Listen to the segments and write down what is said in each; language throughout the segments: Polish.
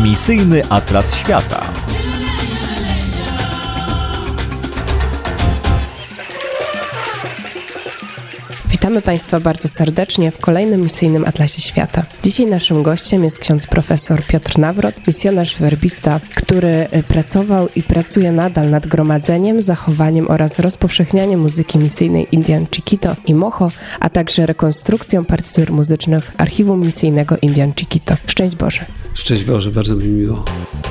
Misyjny Atlas Świata. Witamy Państwa bardzo serdecznie w kolejnym Misyjnym Atlasie Świata. Dzisiaj naszym gościem jest ksiądz profesor Piotr Nawrot, misjonarz werbista, który pracował i pracuje nadal nad gromadzeniem, zachowaniem oraz rozpowszechnianiem muzyki misyjnej Indian Chiquito i Mojo, a także rekonstrukcją partytur muzycznych Archiwum Misyjnego Indian Chiquito. Szczęść Boże. Szczęść Boże, bardzo mi miło.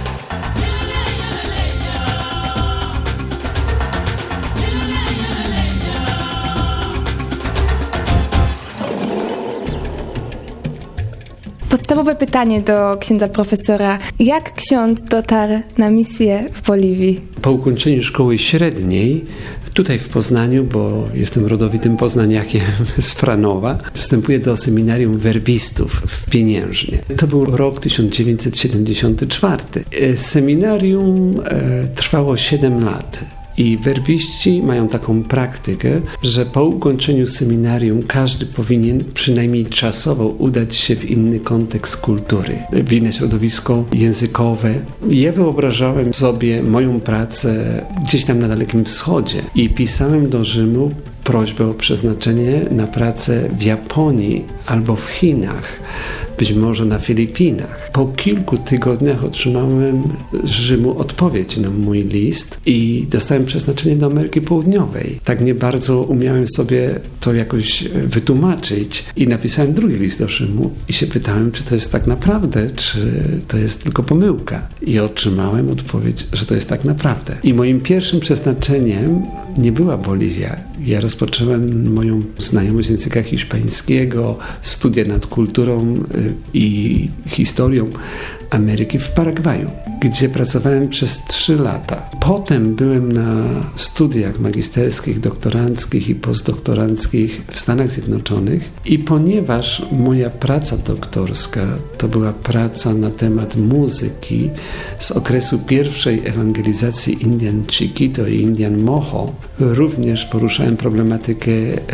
Podstawowe pytanie do księdza profesora. Jak ksiądz dotarł na misję w Boliwii? Po ukończeniu szkoły średniej, tutaj w Poznaniu, bo jestem rodowitym poznaniakiem z Franowa, wstępuję do seminarium werbistów w Pieniężnie. To był rok 1974. Seminarium trwało 7 lat. I werbiści mają taką praktykę, że po ukończeniu seminarium każdy powinien przynajmniej czasowo udać się w inny kontekst kultury, w inne środowisko językowe. Ja wyobrażałem sobie moją pracę gdzieś tam na Dalekim Wschodzie i pisałem do Rzymu prośbę o przeznaczenie na pracę w Japonii albo w Chinach, być może na Filipinach. Po kilku tygodniach otrzymałem z Rzymu odpowiedź na mój list i dostałem przeznaczenie do Ameryki Południowej. Tak nie bardzo umiałem sobie to jakoś wytłumaczyć i napisałem drugi list do Rzymu i się pytałem, czy to jest tak naprawdę, czy to jest tylko pomyłka. I otrzymałem odpowiedź, że to jest tak naprawdę. I moim pierwszym przeznaczeniem nie była Boliwia. Ja rozpocząłem moją znajomość języka hiszpańskiego, studia nad kulturą i historią Ameryki w Paragwaju, gdzie pracowałem przez 3 lata. Potem byłem na studiach magisterskich, doktoranckich i postdoktoranckich w Stanach Zjednoczonych i ponieważ moja praca doktorska to była praca na temat muzyki z okresu pierwszej ewangelizacji Indian Chiquito i Indian Mojo, również poruszałem problematykę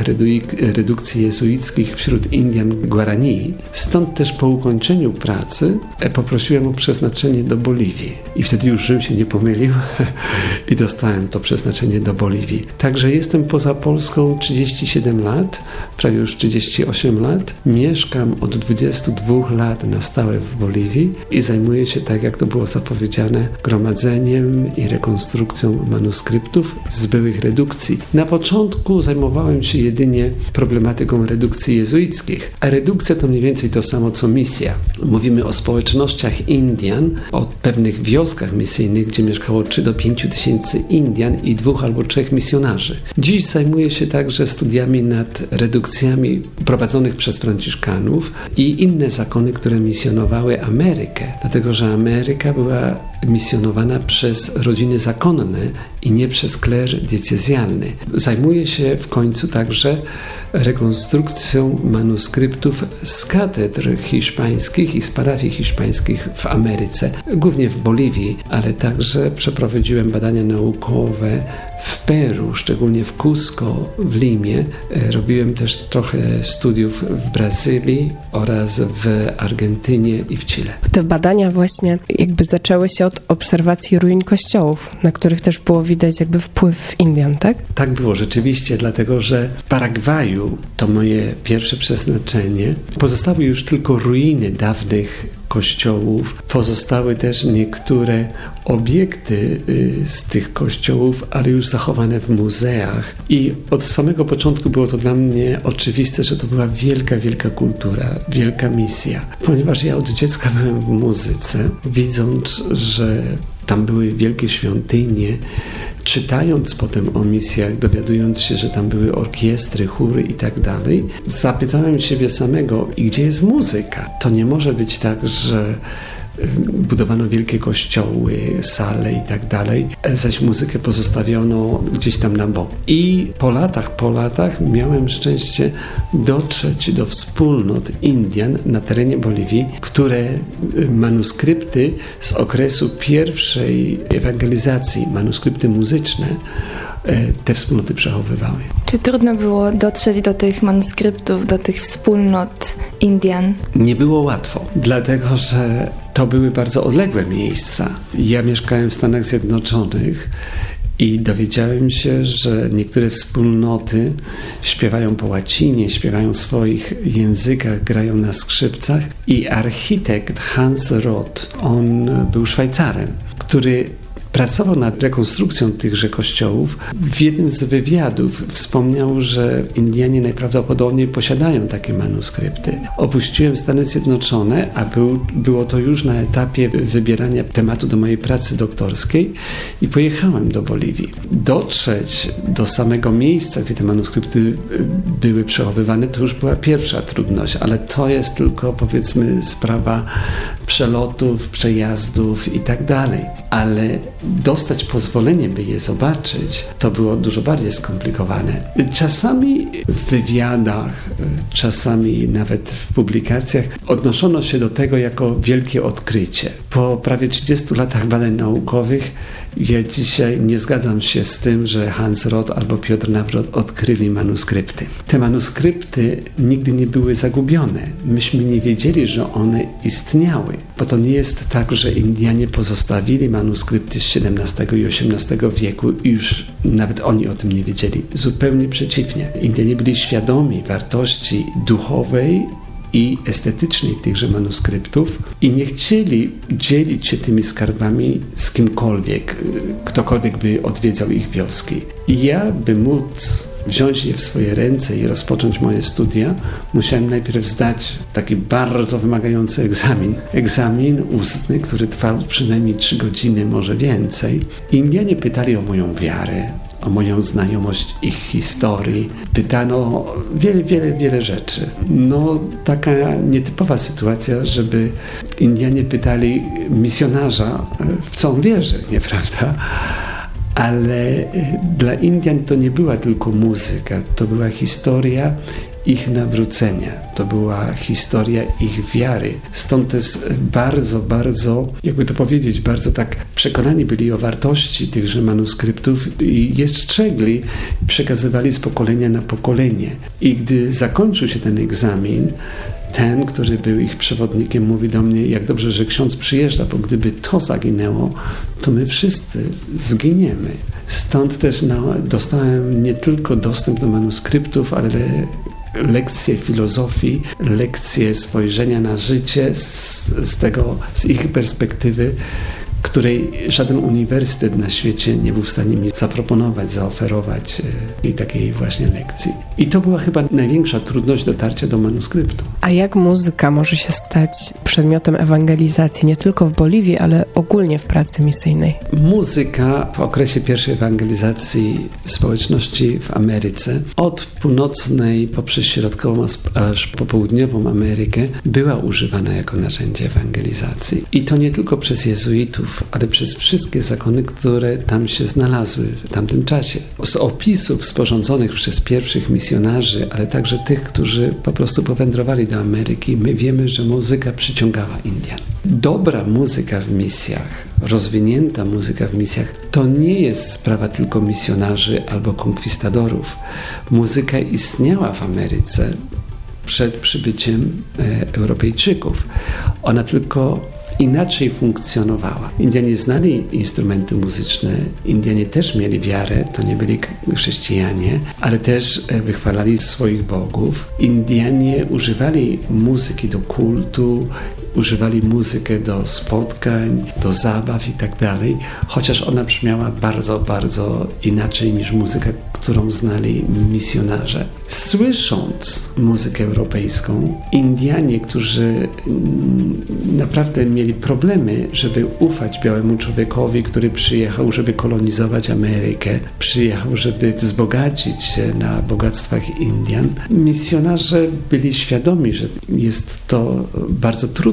redukcji jezuickich wśród Indian Guarani. Stąd też po ukończeniu pracy poprosiłem o przeznaczenie do Boliwii. I wtedy już Rzym się nie pomylił i dostałem to przeznaczenie do Boliwii. Także jestem poza Polską 37 lat, prawie już 38 lat. Mieszkam od 22 lat na stałe w Boliwii i zajmuję się, tak jak to było zapowiedziane, gromadzeniem i rekonstrukcją manuskryptów z byłych redukcji. Na początku zajmowałem się jedynie problematyką redukcji jezuickich, a redukcja to mniej więcej to samo co misja. Mówimy o społecznościach Indian, o pewnych wioskach misyjnych, gdzie mieszkało 3 do 5 tysięcy Indian i 2 albo 3 misjonarzy. Dziś zajmuję się także studiami nad redukcjami prowadzonych przez Franciszkanów i inne zakony, które misjonowały Amerykę, dlatego że Ameryka była misjonowana przez rodziny zakonne i nie przez kler diecezjalny. Zajmuję się w końcu także rekonstrukcją manuskryptów z katedr hiszpańskich i z parafii hiszpańskich w Ameryce, głównie w Boliwii, ale także przeprowadziłem badania naukowe w Peru, szczególnie w Cusco, w Limie. Robiłem też trochę studiów w Brazylii oraz w Argentynie i w Chile. Te badania właśnie jakby zaczęły się od obserwacji ruin kościołów, na których też było widać jakby wpływ Indian, tak? Tak było rzeczywiście, dlatego że w Paragwaju to moje pierwsze przeznaczenie. Pozostały już tylko ruiny dawnych kościołów. Pozostały też niektóre obiekty z tych kościołów, ale już zachowane w muzeach. I od samego początku było to dla mnie oczywiste, że to była wielka, wielka kultura, wielka misja. Ponieważ ja od dziecka byłem w muzyce, widząc, że tam były wielkie świątynie, czytając potem o misjach, dowiadując się, że tam były orkiestry, chóry i tak dalej, zapytałem siebie samego, i gdzie jest muzyka? To nie może być tak, że budowano wielkie kościoły, sale i tak dalej, zaś muzykę pozostawiono gdzieś tam na bok. I po latach miałem szczęście dotrzeć do wspólnot Indian na terenie Boliwii, które manuskrypty z okresu pierwszej ewangelizacji, manuskrypty muzyczne, te wspólnoty przechowywały. Czy trudno było dotrzeć do tych manuskryptów, do tych wspólnot Indian? Nie było łatwo, dlatego że to były bardzo odległe miejsca. Ja mieszkałem w Stanach Zjednoczonych i dowiedziałem się, że niektóre wspólnoty śpiewają po łacinie, śpiewają w swoich językach, grają na skrzypcach i architekt Hans Roth, on był Szwajcarem, który pracował nad rekonstrukcją tychże kościołów. W jednym z wywiadów wspomniał, że Indianie najprawdopodobniej posiadają takie manuskrypty. Opuściłem Stany Zjednoczone, a było to już na etapie wybierania tematu do mojej pracy doktorskiej i pojechałem do Boliwii. Dotrzeć do samego miejsca, gdzie te manuskrypty były przechowywane, to już była pierwsza trudność, ale to jest tylko, powiedzmy, sprawa przelotów, przejazdów i tak dalej. Ale dostać pozwolenie, by je zobaczyć, to było dużo bardziej skomplikowane. Czasami w wywiadach, czasami nawet w publikacjach odnoszono się do tego jako wielkie odkrycie. Po prawie 30 latach badań naukowych ja dzisiaj nie zgadzam się z tym, że Hans Roth albo Piotr Nawrot odkryli manuskrypty. Te manuskrypty nigdy nie były zagubione. Myśmy nie wiedzieli, że one istniały, bo to nie jest tak, że Indianie pozostawili manuskrypty z XVII i XVIII wieku i już nawet oni o tym nie wiedzieli. Zupełnie przeciwnie. Indianie byli świadomi wartości duchowej i estetycznej tychże manuskryptów i nie chcieli dzielić się tymi skarbami z kimkolwiek, ktokolwiek by odwiedzał ich wioski. I ja, by móc wziąć je w swoje ręce i rozpocząć moje studia, musiałem najpierw zdać taki bardzo wymagający egzamin ustny, który trwał przynajmniej 3 godziny, może więcej. Indianie pytali o moją wiarę, o moją znajomość ich historii. Pytano o wiele rzeczy. No, taka nietypowa sytuacja, żeby Indianie pytali misjonarza, w co on wierzy, nieprawda? Ale dla Indian to nie była tylko muzyka, to była historia ich nawrócenia, to była historia ich wiary. Stąd też bardzo, jakby to powiedzieć, bardzo tak przekonani byli o wartości tychże manuskryptów i je strzegli, przekazywali z pokolenia na pokolenie. I gdy zakończył się ten egzamin, ten, który był ich przewodnikiem, mówi do mnie, jak dobrze, że ksiądz przyjeżdża, bo gdyby to zaginęło, to my wszyscy zginiemy. Stąd też dostałem nie tylko dostęp do manuskryptów, ale lekcje filozofii, lekcje spojrzenia na życie z ich perspektywy, której żaden uniwersytet na świecie nie był w stanie mi zaproponować, zaoferować i takiej właśnie lekcji. I to była chyba największa trudność dotarcia do manuskryptu. A jak muzyka może się stać przedmiotem ewangelizacji nie tylko w Boliwii, ale ogólnie w pracy misyjnej? Muzyka w okresie pierwszej ewangelizacji społeczności w Ameryce, od północnej poprzez środkową aż po południową Amerykę, była używana jako narzędzie ewangelizacji. I to nie tylko przez jezuitów, ale przez wszystkie zakony, które tam się znalazły w tamtym czasie. Z opisów sporządzonych przez pierwszych misjonarzy, ale także tych, którzy po prostu powędrowali do Ameryki, my wiemy, że muzyka przyciągała Indian. Dobra muzyka w misjach, rozwinięta muzyka w misjach, to nie jest sprawa tylko misjonarzy albo konkwistadorów. Muzyka istniała w Ameryce przed przybyciem Europejczyków. Ona tylko inaczej funkcjonowała. Indianie znali instrumenty muzyczne, Indianie też mieli wiarę, to nie byli chrześcijanie, ale też wychwalali swoich bogów. Indianie używali muzyki do kultu, używali muzykę do spotkań, do zabaw i tak dalej, chociaż ona brzmiała bardzo inaczej niż muzyka, którą znali misjonarze. Słysząc muzykę europejską, Indianie, którzy naprawdę mieli problemy, żeby ufać białemu człowiekowi, który przyjechał, żeby kolonizować Amerykę, przyjechał, żeby wzbogacić się na bogactwach Indian, misjonarze byli świadomi, że jest to bardzo trudne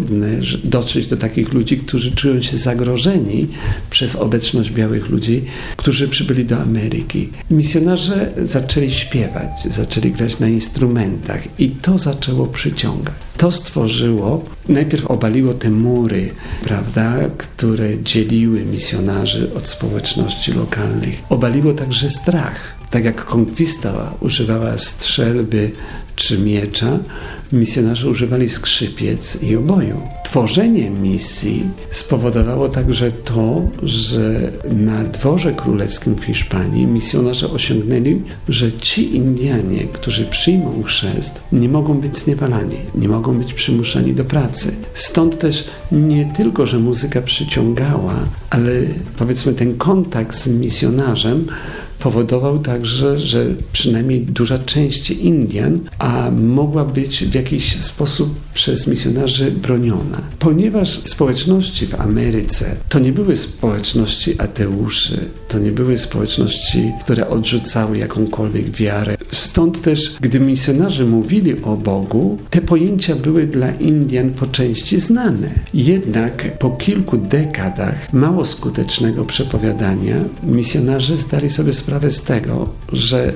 trudne dotrzeć do takich ludzi, którzy czują się zagrożeni przez obecność białych ludzi, którzy przybyli do Ameryki. Misjonarze zaczęli śpiewać, zaczęli grać na instrumentach i to zaczęło przyciągać. To stworzyło, najpierw obaliło te mury, prawda, które dzieliły misjonarzy od społeczności lokalnych. Obaliło także strach. Tak jak konkwista używała strzelby czy miecza, misjonarze używali skrzypiec i oboju. Tworzenie misji spowodowało także to, że na dworze królewskim w Hiszpanii misjonarze osiągnęli, że ci Indianie, którzy przyjmą chrzest, nie mogą być zniewalani, nie mogą być przymuszani do pracy. Stąd też nie tylko, że muzyka przyciągała, ale powiedzmy ten kontakt z misjonarzem powodował także, że przynajmniej duża część Indian mogła być w jakiś sposób przez misjonarzy broniona. Ponieważ społeczności w Ameryce to nie były społeczności ateuszy, to nie były społeczności, które odrzucały jakąkolwiek wiarę. Stąd też, gdy misjonarze mówili o Bogu, te pojęcia były dla Indian po części znane. Jednak po kilku dekadach mało skutecznego przepowiadania misjonarze zdali sobie sprawę z tego, że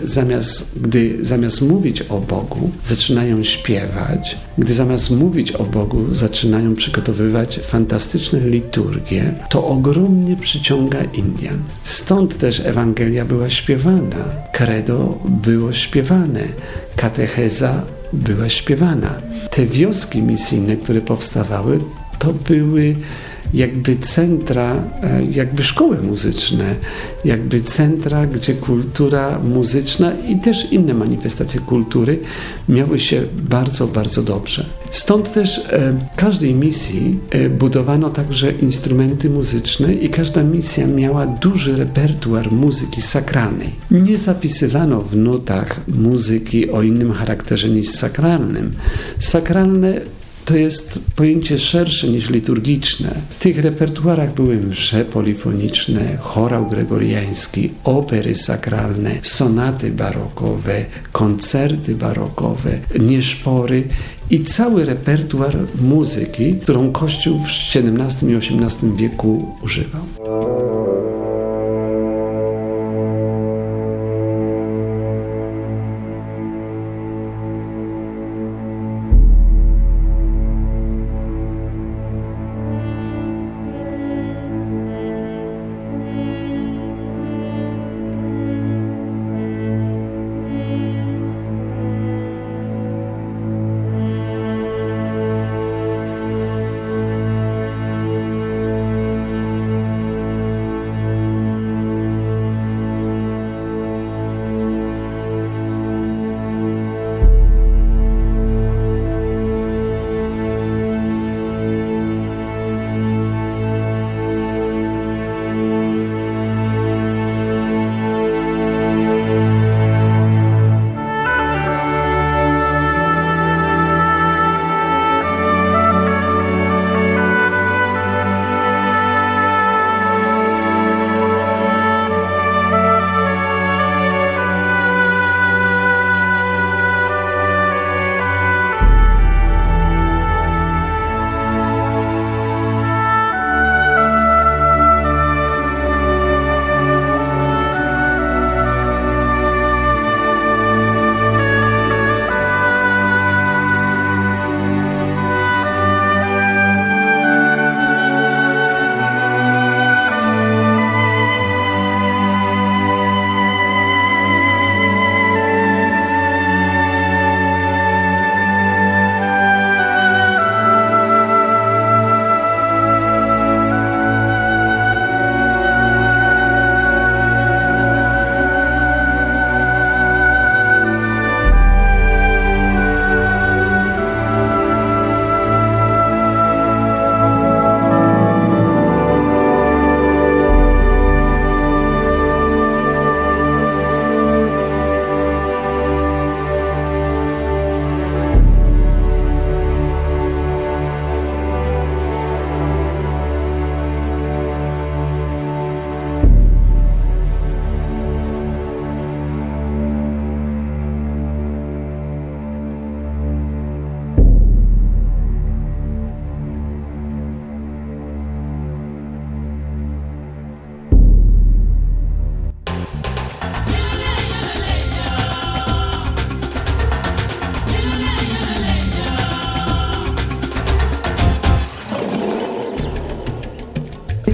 zamiast mówić o Bogu, zaczynają śpiewać, gdy zamiast mówić o Bogu, zaczynają przygotowywać fantastyczne liturgie, to ogromnie przyciąga Indian. Stąd też Ewangelia była śpiewana, credo było śpiewane, katecheza była śpiewana. Te wioski misyjne, które powstawały, to były jakby centra, jakby szkoły muzyczne, jakby centra, gdzie kultura muzyczna i też inne manifestacje kultury miały się bardzo, bardzo dobrze. Stąd też każdej misji budowano także instrumenty muzyczne i każda misja miała duży repertuar muzyki sakralnej. Nie zapisywano w nutach muzyki o innym charakterze niż sakralnym. Sakralne to jest pojęcie szersze niż liturgiczne. W tych repertuarach były msze polifoniczne, chorał gregoriański, opery sakralne, sonaty barokowe, koncerty barokowe, nieszpory i cały repertuar muzyki, którą Kościół w XVII i XVIII wieku używał.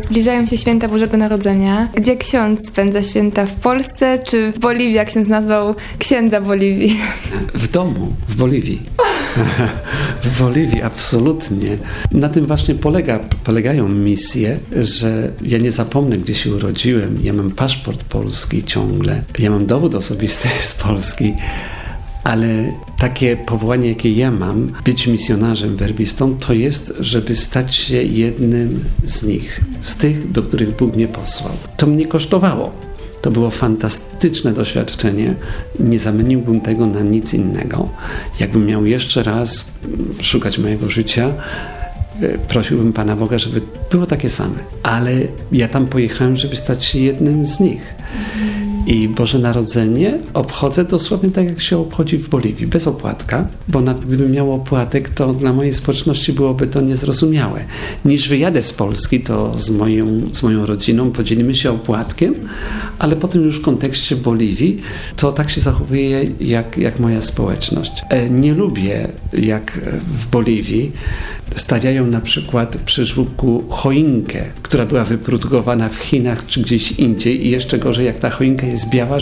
zbliżają się święta Bożego Narodzenia. Gdzie ksiądz spędza święta? W Polsce czy w Boliwii, jak ksiądz nazwał księdza Boliwii? W domu, w Boliwii. W Boliwii, absolutnie. Na tym właśnie polegają misje, że ja nie zapomnę, gdzie się urodziłem. Ja mam paszport polski ciągle. Ja mam dowód osobisty z Polski. Ale takie powołanie, jakie ja mam, być misjonarzem, werbistą, to jest, żeby stać się jednym z nich, z tych, do których Bóg mnie posłał. To mnie kosztowało. To było fantastyczne doświadczenie. Nie zamieniłbym tego na nic innego. Jakbym miał jeszcze raz szukać mojego życia, prosiłbym Pana Boga, żeby było takie same. Ale ja tam pojechałem, żeby stać się jednym z nich. I Boże Narodzenie obchodzę dosłownie tak, jak się obchodzi w Boliwii, bez opłatka, bo nawet gdybym miał opłatek, to dla mojej społeczności byłoby to niezrozumiałe. Niż wyjadę z Polski, to z moją rodziną podzielimy się opłatkiem, ale potem już w kontekście Boliwii, to tak się zachowuje jak moja społeczność. Nie lubię, jak w Boliwii stawiają na przykład przy żłóbku choinkę, która była wyprodukowana w Chinach czy gdzieś indziej i jeszcze gorzej, jak ta choinka jest biała,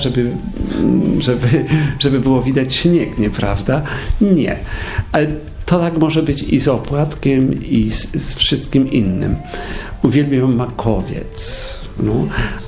żeby było widać śnieg, nieprawda? Nie. Ale to tak może być i z opłatkiem, i z wszystkim innym. Uwielbiam makowiec. No.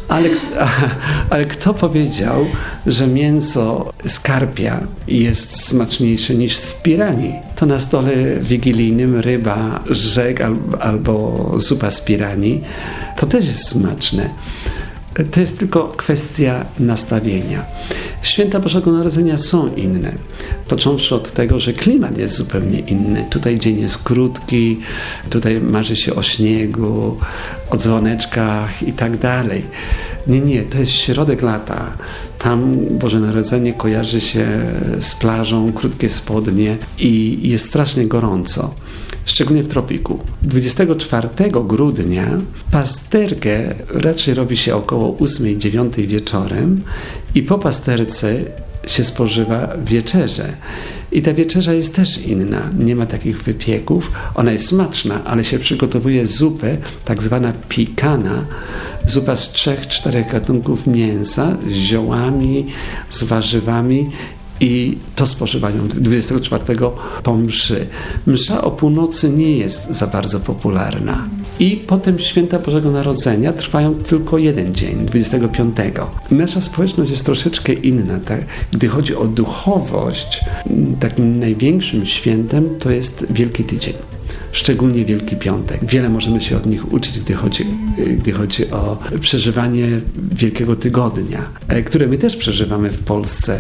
Ale kto powiedział, że mięso z karpia jest smaczniejsze niż z piranii? To na stole wigilijnym ryba, rzek albo zupa z piranii, to też jest smaczne. To jest tylko kwestia nastawienia. Święta Bożego Narodzenia są inne. Począwszy od tego, że klimat jest zupełnie inny. Tutaj dzień jest krótki, tutaj marzy się o śniegu, o dzwoneczkach i tak dalej. Nie, to jest środek lata. Tam Boże Narodzenie kojarzy się z plażą, krótkie spodnie i jest strasznie gorąco. Szczególnie w tropiku. 24 grudnia pasterkę raczej robi się około 8-9 wieczorem i po pasterce się spożywa wieczerzę. I ta wieczerza jest też inna. Nie ma takich wypieków. Ona jest smaczna, ale się przygotowuje zupę, tak zwana pikana, zupa z 3-4 gatunków mięsa, z ziołami, z warzywami. I to spożywają 24 po mszy. Msza o północy nie jest za bardzo popularna. I potem święta Bożego Narodzenia trwają tylko jeden dzień, 25. Nasza społeczność jest troszeczkę inna. Tak? Gdy chodzi o duchowość, takim największym świętem to jest Wielki Tydzień. Szczególnie Wielki Piątek. Wiele możemy się od nich uczyć, gdy chodzi o przeżywanie Wielkiego Tygodnia, które my też przeżywamy w Polsce.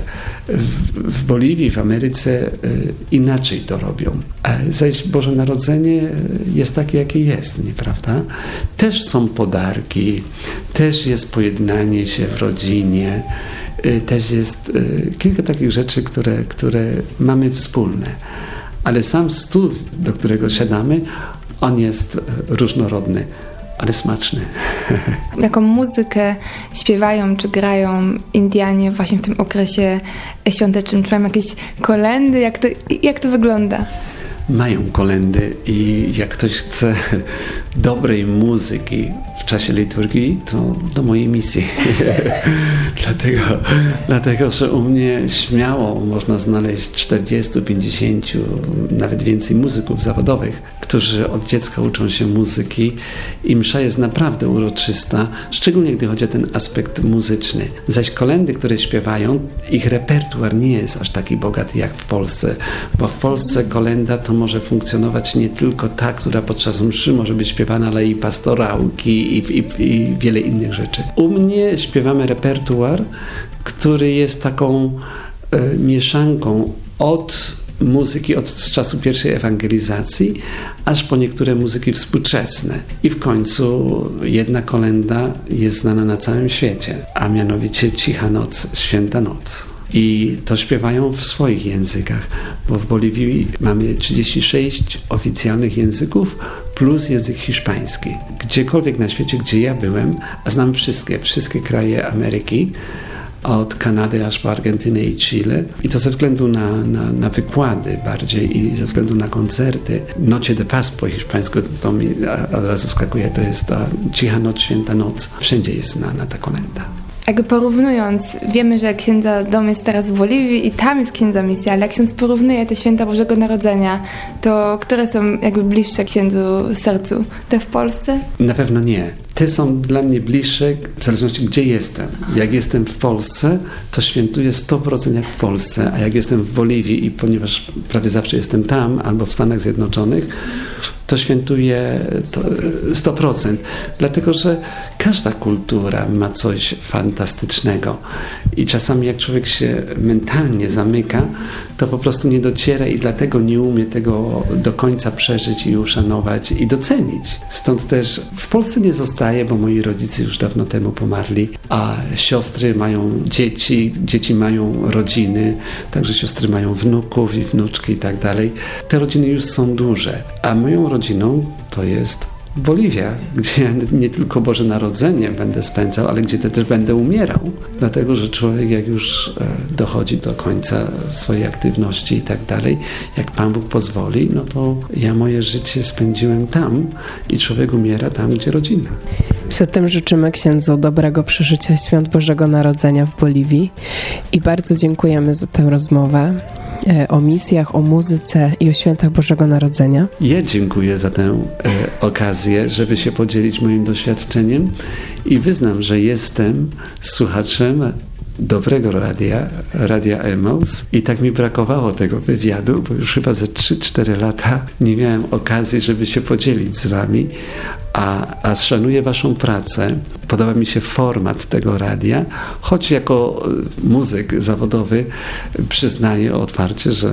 W Boliwii, w Ameryce inaczej to robią. Zaś Boże Narodzenie jest takie, jakie jest, nieprawda? Też są podarki, też jest pojednanie się w rodzinie, też jest kilka takich rzeczy, które mamy wspólne. Ale sam stół, do którego siadamy, on jest różnorodny, ale smaczny. Jaką muzykę śpiewają czy grają Indianie właśnie w tym okresie świątecznym? Czy mają jakieś kolędy? Jak to wygląda? Mają kolędy i jak ktoś chce dobrej muzyki w czasie liturgii, to do mojej misji. Dlatego, że u mnie śmiało można znaleźć 40, 50, nawet więcej muzyków zawodowych, którzy od dziecka uczą się muzyki i msza jest naprawdę uroczysta, szczególnie gdy chodzi o ten aspekt muzyczny. Zaś kolędy, które śpiewają, ich repertuar nie jest aż taki bogaty jak w Polsce, bo w Polsce kolęda to może funkcjonować nie tylko ta, która podczas mszy może być śpiewana, ale i pastorałki i wiele innych rzeczy. U mnie śpiewamy repertuar, który jest taką mieszanką od muzyki z czasu pierwszej ewangelizacji, aż po niektóre muzyki współczesne. I w końcu jedna kolęda jest znana na całym świecie, a mianowicie Cicha Noc, Święta Noc. I to śpiewają w swoich językach, bo w Boliwii mamy 36 oficjalnych języków plus język hiszpański. Gdziekolwiek na świecie, gdzie ja byłem, a znam wszystkie kraje Ameryki, od Kanady aż po Argentynę i Chile. I to ze względu na wykłady bardziej i ze względu na koncerty. Noche de Paz po hiszpańsku, to mi od razu skakuje, to jest ta cicha noc, święta noc. Wszędzie jest znana ta kolenda. Jakby porównując, wiemy, że księdza dom jest teraz w Boliwii i tam jest księdza misja, ale jak ksiądz porównuje te święta Bożego Narodzenia, to które są jakby bliższe księdzu sercu? Te w Polsce? Na pewno nie. Te są dla mnie bliższe w zależności gdzie jestem. Jak jestem w Polsce, to świętuję 100% jak w Polsce, a jak jestem w Boliwii i ponieważ prawie zawsze jestem tam albo w Stanach Zjednoczonych, to świętuję 100%. Dlatego, że każda kultura ma coś fantastycznego i czasami jak człowiek się mentalnie zamyka, to po prostu nie dociera i dlatego nie umie tego do końca przeżyć i uszanować i docenić. Stąd też w Polsce nie zostaję, bo moi rodzice już dawno temu pomarli, a siostry mają dzieci mają rodziny, także siostry mają wnuków i wnuczki i tak dalej. Te rodziny już są duże, a moją rodziną to jest Boliwia, gdzie ja nie tylko Boże Narodzenie będę spędzał, ale gdzie też będę umierał. Dlatego, że człowiek jak już dochodzi do końca swojej aktywności i tak dalej, jak Pan Bóg pozwoli, no to ja moje życie spędziłem tam i człowiek umiera tam, gdzie rodzina. Zatem życzymy księdzu dobrego przeżycia świąt Bożego Narodzenia w Boliwii i bardzo dziękujemy za tę rozmowę o misjach, o muzyce i o świętach Bożego Narodzenia. Ja dziękuję za tę okazję, żeby się podzielić moim doświadczeniem i wyznam, że jestem słuchaczem dobrego radia Emaus i tak mi brakowało tego wywiadu, bo już chyba ze 3-4 lata nie miałem okazji, żeby się podzielić z wami, a szanuję waszą pracę. Podoba mi się format tego radia, choć jako muzyk zawodowy przyznaję otwarcie, że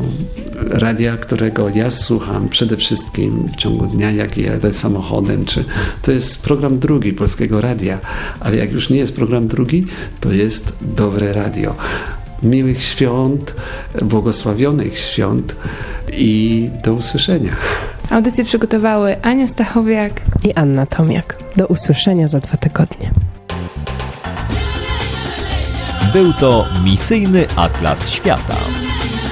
radia, którego ja słucham przede wszystkim w ciągu dnia, jak jadę samochodem, to jest program drugi Polskiego Radia, ale jak już nie jest program drugi, to jest dobre radio. Miłych świąt, błogosławionych świąt i do usłyszenia. Audycję przygotowały Ania Stachowiak i Anna Tomiak. Do usłyszenia za 2 tygodnie. Był to Misyjny Atlas Świata.